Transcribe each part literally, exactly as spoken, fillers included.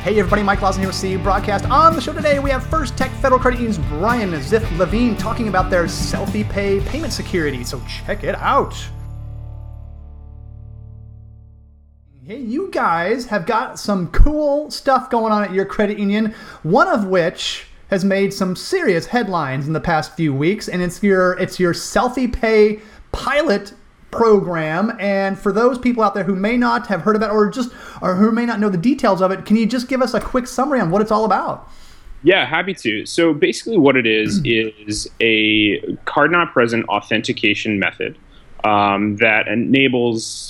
Hey everybody, Mike Lawson here with C U Broadcast. On the show today, we have First Tech Federal Credit Union's Brian Ziff Levine talking about their Selfie Pay payment security, so check it out. Hey, you guys have got some cool stuff going on at your credit union, one of which has made some serious headlines in the past few weeks, and it's your it's your Selfie Pay pilot program. And for those people out there who may not have heard about it or just or who may not know the details of it, can you just give us a quick summary on what it's all about? Yeah, happy to. So basically what it is is a card not present authentication method um, that enables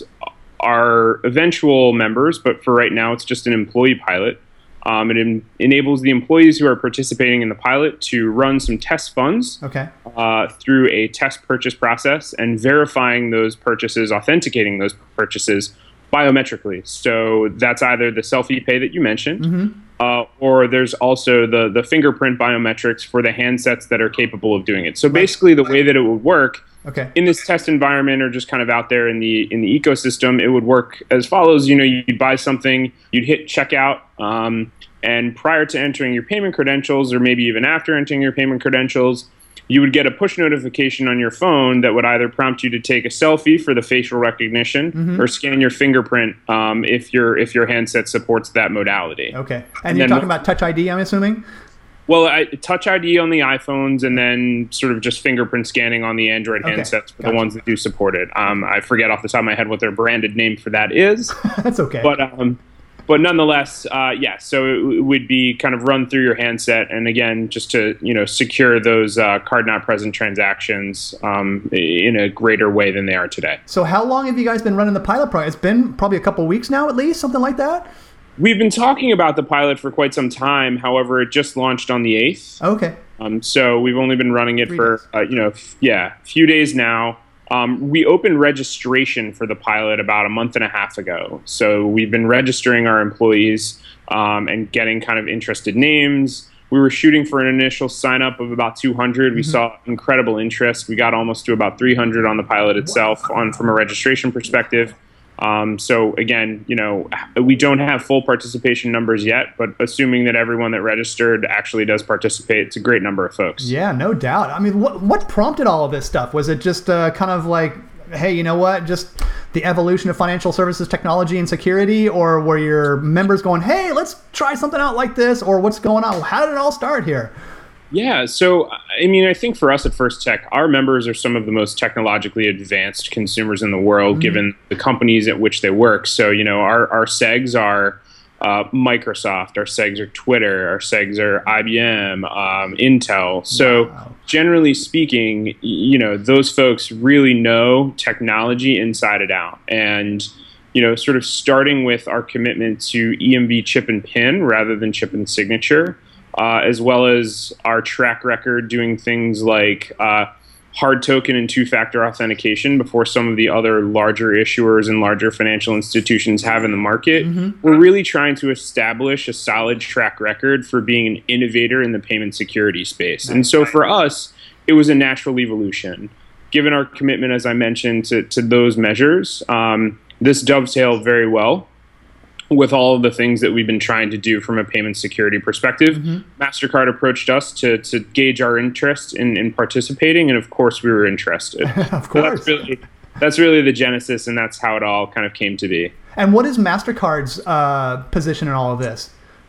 our eventual members, but for right now it's just an employee pilot. Um, it en- enables the employees who are participating in the pilot to run some test funds okay. uh, through a test purchase process and verifying those purchases, authenticating those purchases biometrically. So that's either the Selfie Pay that you mentioned, mm-hmm. uh, or there's also the, the fingerprint biometrics for the handsets that are capable of doing it. So basically the way that it would work okay. in this test environment or just kind of out there in the in the ecosystem, it would work as follows. You know, you'd buy something, you'd hit checkout, um, and prior to entering your payment credentials, or maybe even after entering your payment credentials, you would get a push notification on your phone that would either prompt you to take a selfie for the facial recognition mm-hmm. or scan your fingerprint um, if your if your handset supports that modality. Okay. And, and you're talking about Touch I D, I'm assuming? Well, I, Touch I D on the iPhones, and then sort of just fingerprint scanning on the Android okay. handsets for gotcha. the ones that do support it. Um, I forget off the top of my head what their branded name for that is. That's okay. But um, but nonetheless, uh, yeah. So it, it would be kind of run through your handset, and again, just to you know secure those uh, card not present transactions um, in a greater way than they are today. So how long have you guys been running the pilot program? It's been probably a couple weeks now, at least, something like that. We've been talking about the pilot for quite some time. However, it just launched on the eighth. Okay. Um, so we've only been running it Three for, uh, you know, f- yeah, a few days now. Um, we opened registration for the pilot about a month and a half ago. So we've been registering our employees um, and getting kind of interested names. We were shooting for an initial sign up of about two hundred. Mm-hmm. We saw incredible interest. We got almost to about three hundred on the pilot itself on from a registration perspective. Um, so again, you know, we don't have full participation numbers yet, but assuming that everyone that registered actually does participate, it's a great number of folks. Yeah, no doubt. I mean, what what prompted all of this stuff? Was it just uh, kind of like, hey, you know what, just the evolution of financial services technology and security, or were your members going, hey, let's try something out like this, or what's going on? How did it all start here? Yeah, so I mean, I think for us at First Tech, our members are some of the most technologically advanced consumers in the world, mm-hmm. given the companies at which they work. So, you know, our, our segs are uh, Microsoft, our segs are Twitter, our segs are I B M, um, Intel. So wow. generally speaking, you know, those folks really know technology inside and out. And you know, sort of starting with our commitment to E M V chip and PIN rather than chip and signature. Uh, as well as our track record doing things like uh, hard token and two-factor authentication before some of the other larger issuers and larger financial institutions have in the market. Mm-hmm. We're really trying to establish a solid track record for being an innovator in the payment security space. Nice. And so for us, it was a natural evolution. Given our commitment, as I mentioned, to, to those measures, um, this dovetailed very well with all of the things that we've been trying to do from a payment security perspective. Mm-hmm. MasterCard approached us to to gauge our interest in, in participating, and of course we were interested. Of course. So that's really, that's really the genesis, and that's how it all kind of came to be. And what is MasterCard's uh, position in all of this?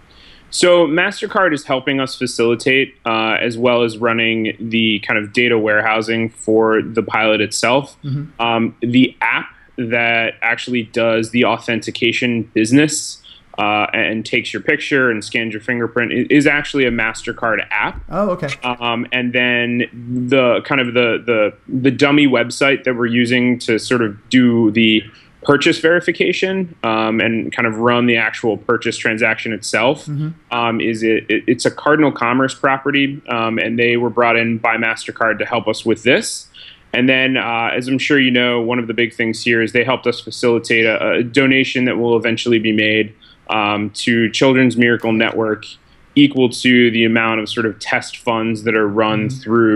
So MasterCard is helping us facilitate, uh, as well as running the kind of data warehousing for the pilot itself. Mm-hmm. Um, the app that actually does the authentication business uh, and takes your picture and scans your fingerprint is actually a MasterCard app. Oh, okay. Um, and then the kind of the, the the dummy website that we're using to sort of do the purchase verification um, and kind of run the actual purchase transaction itself mm-hmm. um, is it, it, it's a Cardinal Commerce property, um, and they were brought in by MasterCard to help us with this. And then, uh, as I'm sure you know, one of the big things here is they helped us facilitate a, a donation that will eventually be made um, to Children's Miracle Network, equal to the amount of sort of test funds that are run mm-hmm. through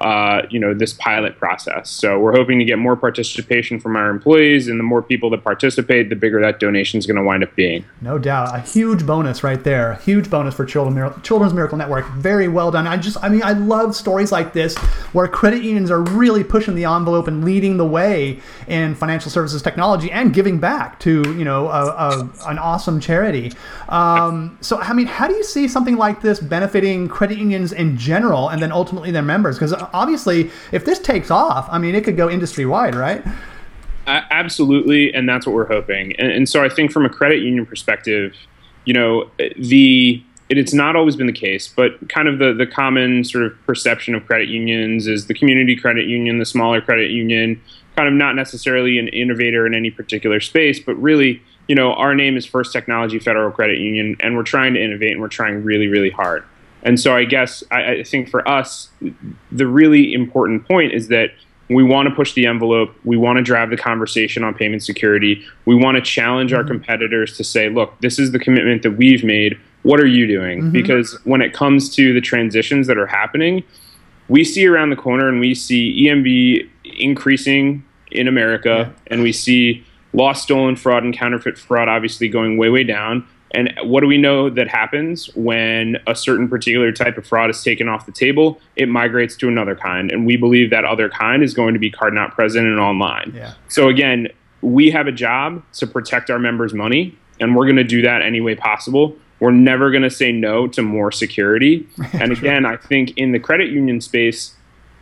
uh, you know, this pilot process. So we're hoping to get more participation from our employees, and the more people that participate, the bigger that donation is going to wind up being. No doubt, a huge bonus right there. A huge bonus for Children, Children's Miracle Network. Very well done. I just, I mean, I love stories like this where credit unions are really pushing the envelope and leading the way in financial services technology and giving back to, you know, a, a, an awesome charity. Um, so, I mean, how do you see something like this benefiting credit unions in general, and then ultimately their members? Because obviously, if this takes off, I mean, it could go industry wide, right? Uh, absolutely, and that's what we're hoping. And, and so I think from a credit union perspective, you know, the it, it's not always been the case, but kind of the, the common sort of perception of credit unions is the community credit union, the smaller credit union, kind of not necessarily an innovator in any particular space, but really, you know, our name is First Technology Federal Credit Union, and we're trying to innovate, and we're trying really, really hard. And so I guess I, I think for us, the really important point is that we want to push the envelope. We want to drive the conversation on payment security. We want to challenge mm-hmm. our competitors to say, look, this is the commitment that we've made. What are you doing? Mm-hmm. Because when it comes to the transitions that are happening, we see around the corner and we see E M V increasing in America, yeah. and we see lost, stolen fraud and counterfeit fraud obviously going way, way down. And what do we know that happens when a certain particular type of fraud is taken off the table? It migrates to another kind. And we believe that other kind is going to be card not present and online. Yeah. So again, we have a job to protect our members' money, and we're going to do that any way possible. We're never going to say no to more security. And again, I think in the credit union space,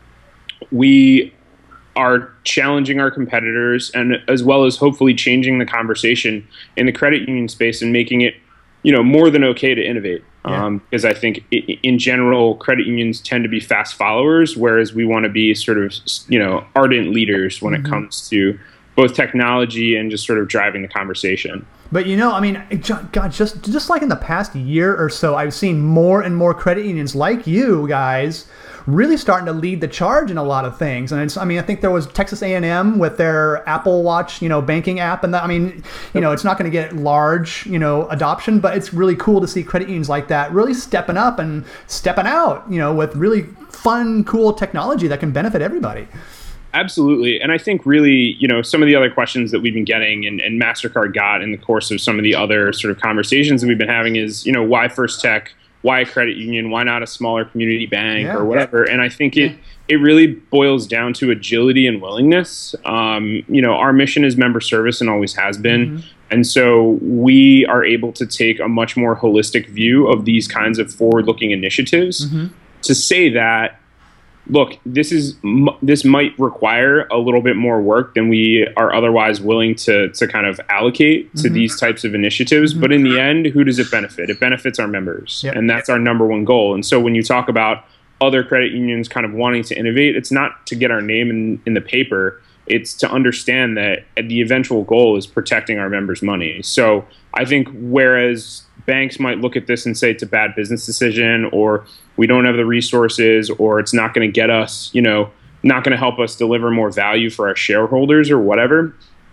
we are challenging our competitors, and as well as hopefully changing the conversation in the credit union space and making it, you know, more than okay to innovate. Yeah. Um, because I think it, in general, credit unions tend to be fast followers, whereas we want to be sort of, you know, ardent leaders when mm-hmm. it comes to both technology and just sort of driving the conversation. But, you know, I mean, God, just just like in the past year or so, I've seen more and more credit unions like you guys really starting to lead the charge in a lot of things. And it's, I mean, I think there was Texas A and M with their Apple Watch, you know, banking app. And that, I mean, you know, it's not going to get large, you know, adoption, but it's really cool to see credit unions like that really stepping up and stepping out, you know, with really fun, cool technology that can benefit everybody. Absolutely. And I think really, you know, some of the other questions that we've been getting and, and MasterCard got in the course of some of the other sort of conversations that we've been having is, you know, why First Tech? Why a credit union? Why not a smaller community bank yeah. or whatever? And I think it it really boils down to agility and willingness. Um, you know, our mission is member service and always has been. Mm-hmm. And so we are able to take a much more holistic view of these kinds of forward-looking initiatives mm-hmm. to say that, look, this is this might require a little bit more work than we are otherwise willing to to kind of allocate to mm-hmm. these types of initiatives. Mm-hmm. But in the end, who does it benefit? It benefits our members. Yep. And that's our number one goal. And so when you talk about other credit unions kind of wanting to innovate, it's not to get our name in, in the paper. It's to understand that the eventual goal is protecting our members' money. So I think whereas banks might look at this and say it's a bad business decision, or we don't have the resources, or it's not going to get us, you know, not going to help us deliver more value for our shareholders or whatever.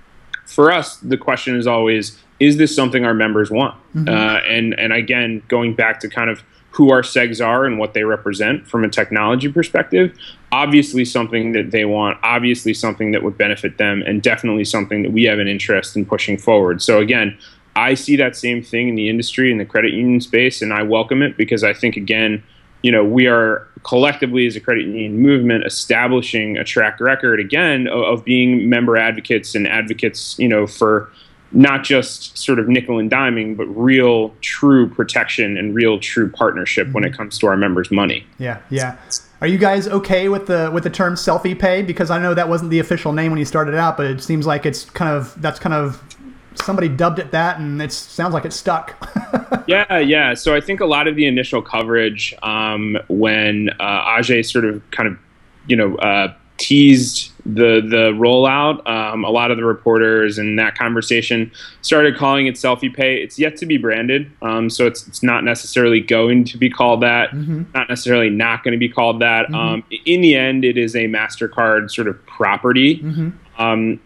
For us, the question is always, is this something our members want? Mm-hmm. Uh, and, and again, going back to kind of who our segs are and what they represent from a technology perspective, obviously something that they want, obviously something that would benefit them, and definitely something that we have an interest in pushing forward. So again, I see that same thing in the industry, in the credit union space, and I welcome it because I think, again, you know, we are collectively as a credit union movement establishing a track record, again, of, of being member advocates and advocates, you know, for not just sort of nickel and diming, but real, true protection and real, true partnership mm-hmm. when it comes to our members' money. Yeah, yeah. Are you guys okay with the with the term selfie pay? Because I know that wasn't the official name when you started out, but it seems like it's kind of that's kind of somebody dubbed it that, and it sounds like it's stuck. yeah, yeah. So I think a lot of the initial coverage um, when uh, Ajay sort of kind of, you know, uh, teased the the rollout, um, a lot of the reporters and that conversation started calling it selfie pay. It's yet to be branded, um, so it's it's not necessarily going to be called that, mm-hmm. not necessarily not going to be called that. Mm-hmm. Um, in the end, it is a MasterCard sort of property. Mm-hmm. Um,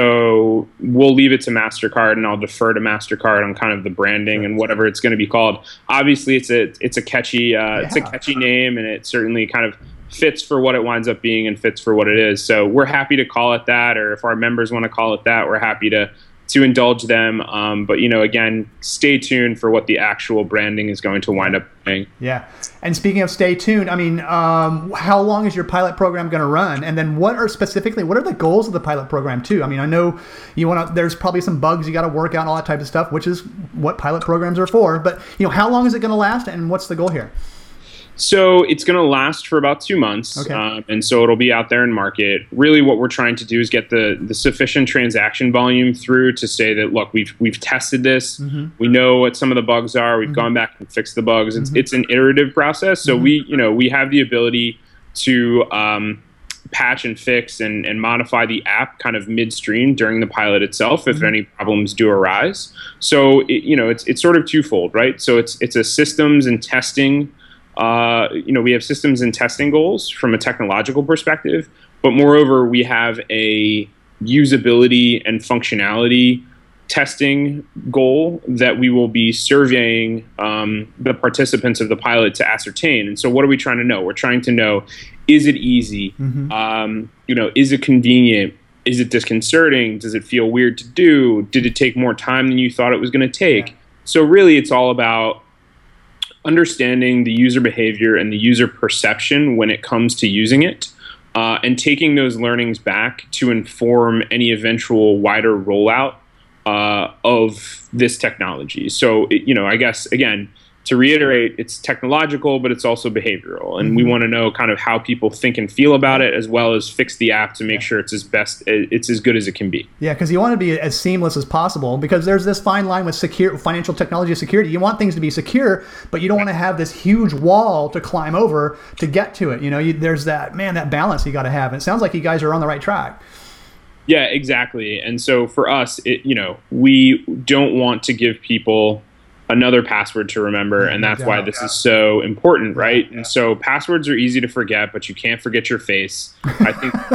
so we'll leave it to MasterCard, and I'll defer to MasterCard on kind of the branding sure. and whatever it's going to be called. Obviously, it's a it's a catchy uh, yeah. it's a catchy name, and it certainly kind of fits for what it winds up being and fits for what it is. So we're happy to call it that, or if our members want to call it that, we're happy to to indulge them. Um, but, you know, again, stay tuned for what the actual branding is going to wind up being. Yeah. And speaking of stay tuned, I mean, um, how long is your pilot program going to run? And then what are specifically, what are the goals of the pilot program too? I mean, I know you want to, there's probably some bugs you got to work out and all that type of stuff, which is what pilot programs are for. But, you know, how long is it going to last and what's the goal here? So it's going to last for about two months, okay. um, and so it'll be out there in market. Really, what we're trying to do is get the the sufficient transaction volume through to say that, look, we've we've tested this, mm-hmm. we know what some of the bugs are, we've mm-hmm. gone back and fixed the bugs. It's mm-hmm. it's an iterative process, so mm-hmm. we you know we have the ability to um, patch and fix and, and modify the app kind of midstream during the pilot itself if mm-hmm. any problems do arise. So it, you know it's it's sort of twofold, right? So it's it's a systems and testing. Uh, you know, we have systems and testing goals from a technological perspective, but moreover, we have a usability and functionality testing goal that we will be surveying um, the participants of the pilot to ascertain. And so what are we trying to know? We're trying to know, is it easy? Mm-hmm. Um, you know, is it convenient? Is it disconcerting? Does it feel weird to do? Did it take more time than you thought it was going to take? Yeah. So really, it's all about understanding the user behavior and the user perception when it comes to using it, uh, and taking those learnings back to inform any eventual wider rollout uh, of this technology. So, it, you know, I guess, again, to reiterate, it's technological, but it's also behavioral. And mm-hmm. we want to know kind of how people think and feel about it, as well as fix the app to make sure it's as best, it's as good as it can be. Yeah, because you want to be as seamless as possible, because there's this fine line with secure financial technology security. You want things to be secure, but you don't want to have this huge wall to climb over to get to it. You know, you, there's that, man, that balance you got to have. And it sounds like you guys are on the right track. Yeah, exactly. And so for us, it, you know, we don't want to give people another password to remember, and that's yeah, why this yeah. is so important, right? Yeah. And so passwords are easy to forget, but you can't forget your face. I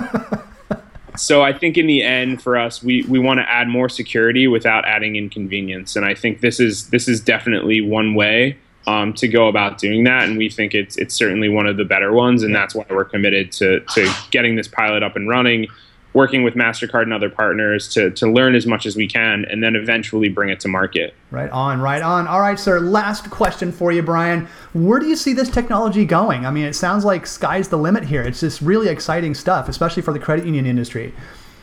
think so. I think in the end, for us, we we want to add more security without adding inconvenience, and I think this is this is definitely one way um, to go about doing that, and we think it's it's certainly one of the better ones, and that's why we're committed to to getting this pilot up and running, working with MasterCard and other partners to, to learn as much as we can, and then eventually bring it to market. Right on, right on. All right, sir, last question for you, Brian. Where do you see this technology going? I mean, it sounds like sky's the limit here. It's just really exciting stuff, especially for the credit union industry.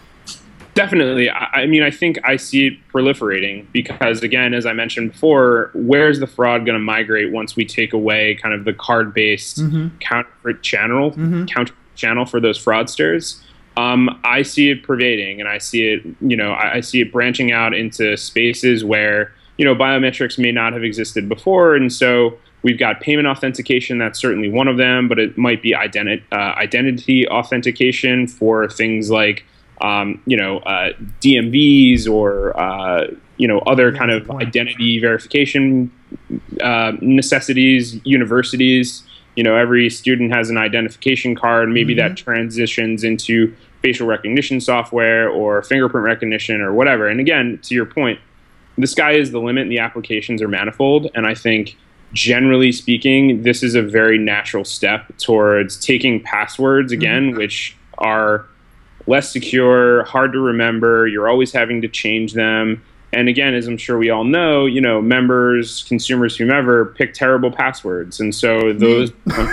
Definitely. I, I mean, I think I see it proliferating because, again, as I mentioned before, where's the fraud going to migrate once we take away kind of the card-based mm-hmm. counterfeit channel, mm-hmm. counter channel for those fraudsters? Um, I see it pervading, and I see it, you know, I, I see it branching out into spaces where, you know, biometrics may not have existed before. And so we've got payment authentication. That's certainly one of them, but it might be identi- uh, identity authentication for things like, um, you know, uh, D M Vs or, uh, you know, other kind of identity verification uh, necessities, universities. You know, every student has an identification card. Maybe mm-hmm. that transitions into facial recognition software or fingerprint recognition or whatever. And again, to your point, the sky is the limit and the applications are manifold. And I think, generally speaking, this is a very natural step towards taking passwords, again, mm-hmm. which are less secure, hard to remember. You're always having to change them. And again, as I'm sure we all know, you know, members, consumers, whomever, pick terrible passwords. And so those...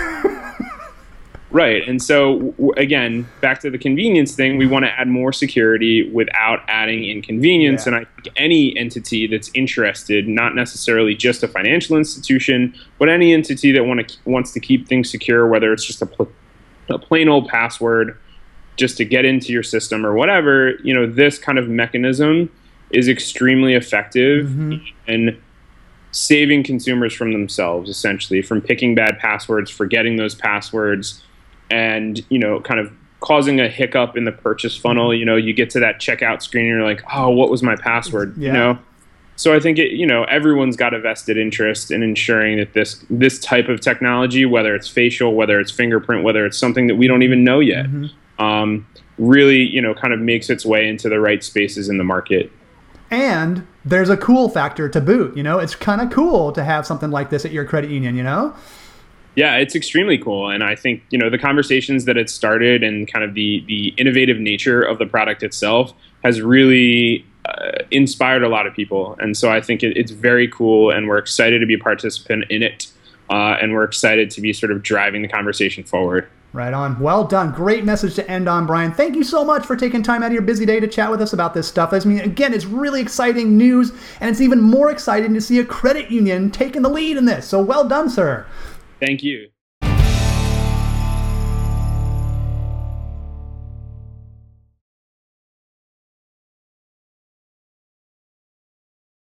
Right. And so, again, back to the convenience thing, we want to add more security without adding inconvenience. Yeah. And I think any entity that's interested, not necessarily just a financial institution, but any entity that want to, wants to keep things secure, whether it's just a, pl- a plain old password just to get into your system or whatever, you know, this kind of mechanism is extremely effective mm-hmm. in saving consumers from themselves, essentially, from picking bad passwords, forgetting those passwords, and, you know, kind of causing a hiccup in the purchase funnel. You know, you get to that checkout screen and you're like, oh, what was my password? Yeah. You know? So I think, it, you know, everyone's got a vested interest in ensuring that this this type of technology, whether it's facial, whether it's fingerprint, whether it's something that we don't even know yet, mm-hmm. um, really, you know, kind of makes its way into the right spaces in the market. And there's a cool factor to boot. You know, it's kind of cool to have something like this at your credit union, you know? Yeah, it's extremely cool. And I think, you know, the conversations that it started and kind of the, the innovative nature of the product itself has really uh, inspired a lot of people. And so I think it, it's very cool, and we're excited to be a participant in it. Uh, and we're excited to be sort of driving the conversation forward. Right on. Well done. Great message to end on, Brian. Thank you so much for taking time out of your busy day to chat with us about this stuff. I mean, again, it's really exciting news, and it's even more exciting to see a credit union taking the lead in this. So well done, sir. Thank you.